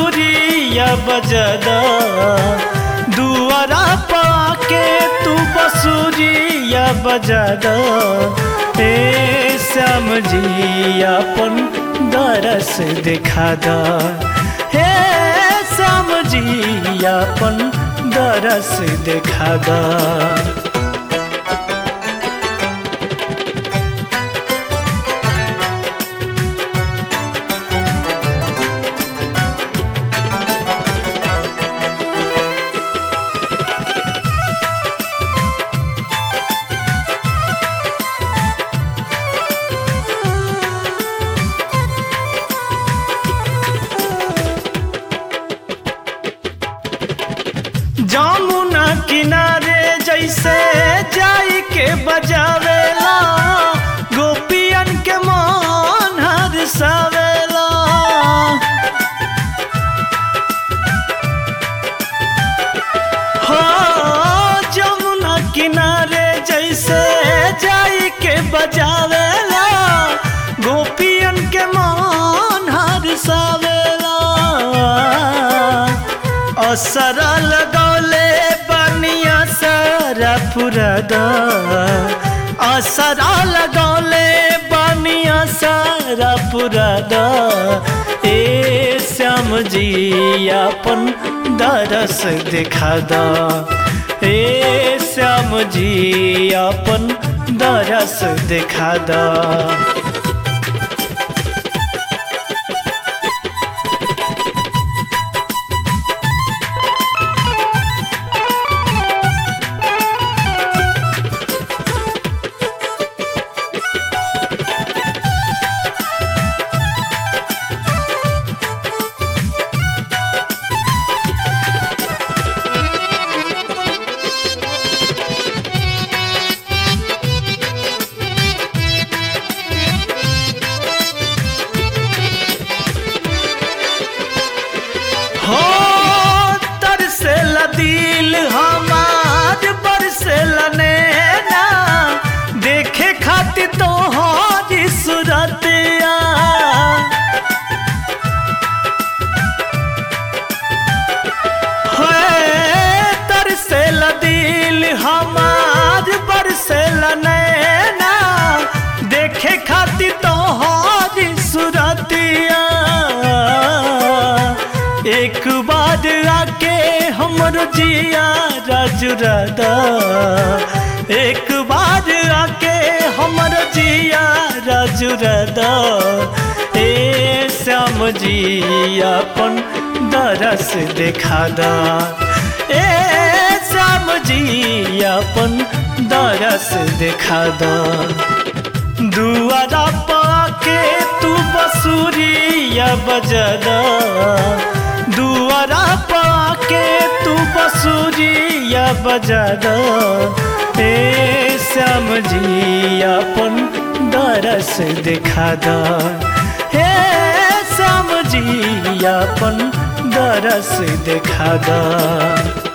बसुरिया बजदा दुआरा पाके तू बसुरिया बजदा ए श्याम जी अपन दरस दिखा दा हे श्याम जी अपन दरस दिखा दा। जमुना किनारे जैसे जाई के बजावेला गोपियन के मन हरसावेला हो जमुना किनारे जैसे जाई के बजावेला गोपियन के मन हरसावेला। असरा लगौले बनिया सारा पुरादा असरा लगौले बनिया सारा पुरादा ए श्याम जी अपन दरस दिखा दा ए श्याम जी अपन दरस दिखा दा। हो तरसेला दिल हमार बरसेला नैना देखे खातिर तोहरी सूरतिया तरसेला दिल हमार बरसेला नैना देखे खातिर तोहरी सूरतिया। एक बार आके हमरो जिया जुरादा एक बार आके हमरो जिया जुरादा ए श्याम जी अपन दरस दिखा दा ए श्याम जी अपन दरस दिखा दा। दुआरा पाके तू बसुरिया बजदा दुआरा पाके तू बसुरिया बजदा ए श्याम जी अपन दरस दिखा दा हे श्याम जी अपन दरस दिखा दा।